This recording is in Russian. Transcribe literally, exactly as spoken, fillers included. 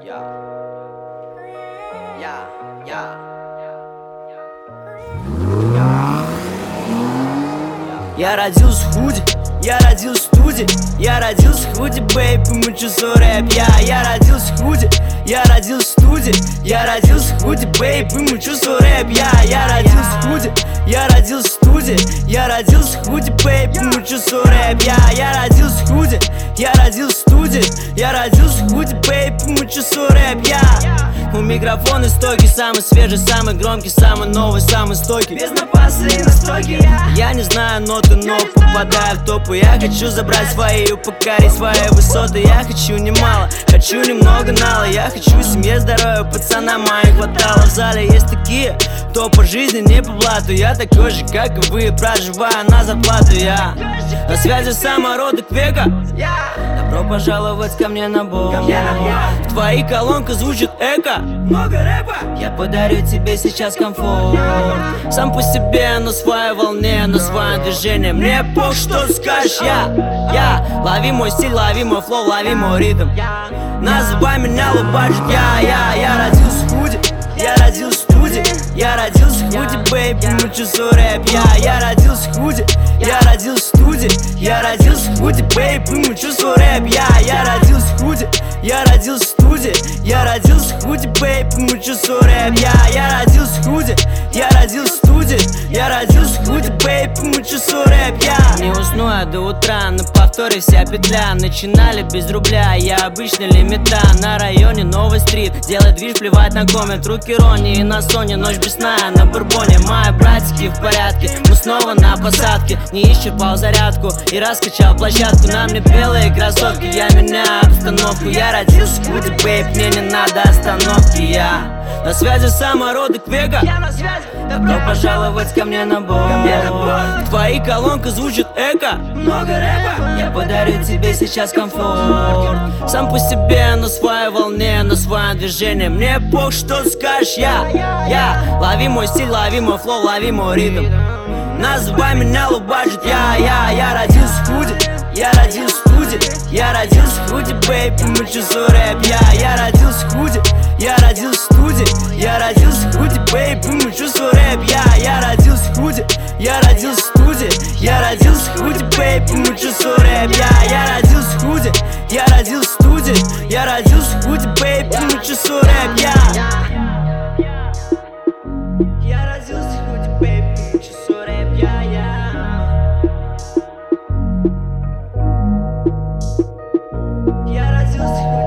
Я, я, я, я родился в худи, я родился в студии, я родился в худи, бэйб, и мы чувству рэп. Я, я родился в худи, я родился в студии, я родился в худи, бэйб, и мы чувству рэп. Я, я родился в худи, я родился в студии, я родился в худи, бэйб, и мы чувству рэп. Я, я родился в худи, я родился в студии, я родился в худи, бэйб, и мы чувству рэп. Я у микрофона стойкий, самый свежий, самый громкий, самый новый, самый стойкий, без напаса и настройки. Я не знаю ноты, но попадаю в топы. Я хочу забрать свои, покорить свои высоты. Я хочу немало, хочу немного нала. Я хочу семье, здоровья, пацанам моим хватало. В зале есть такие, кто по жизни не по блату. Я такой же, как и вы, проживаю на зарплату. Я на связи самородок века. Добро пожаловать ко мне на бой. В твоей колонках звучит эко, много рэпа. Я подарю тебе сейчас комфорт. Сам по себе, на своей волне, на своем движении. Мне пох, что скажешь. Я, я, лови мой стиль, лови мой флоу, лови мой ритм. Называй меня лобачик. Я, я, я родился в худи, я родился в студии, я родился в худи, бэйб, мы чувству рэп. Я, я родился в худи, я родился в студии, я родился в худи, бэйб, мы чувству рэп. Я, я родился в худи, я родился в студии, я родился в худи, бэйб, мы чувству рэп. Я, я родился в худи, я родился в студии, я родился в худи, бэйб, мы чувству рэп. Я не усну я до утра, на повторе вся петля. Начинали без рубля, я обычный лимита. На районе новый стрит, делать движ, плевать на коммент. Руки Ронни и на соне, ночь бесная на бурбоне. Мои братики в порядке, мы снова на посадке. Не исчерпал зарядку и раскачал площадку. На мне белые кроссовки, я меняю обстановку. Я родился в худи, бэйб, мне не надо остановки. Я на связи самородок века. Добро пожаловать ко мне на бой. В твоей колонках звучит эко, много рэпа. Я подарю тебе сейчас комфорт. Сам по себе, на своей волне, на своем движении. Мне пох, что скажешь. Я, я, лови мой стиль, лови мой флоу, лови мой ритм. Называй меня лобачит. Я, я, я родился в худи, я родился в студии, я родился в худи, бэйб, мы чувству рэп. Я, я родился в худи, я родился в студии, я родился в худи, бэйб, мы чувству рэп. Я, я родился в худи, я родился в студии, я родился в худи, бэйб, мы чувству рэп. Я, я родился в худи, я родился в студии, я родился в худи, бэйб, мы чувству рэп. Я, я родился в худи, бэйб, мы чувству рэп. Я, я, я родился в худи.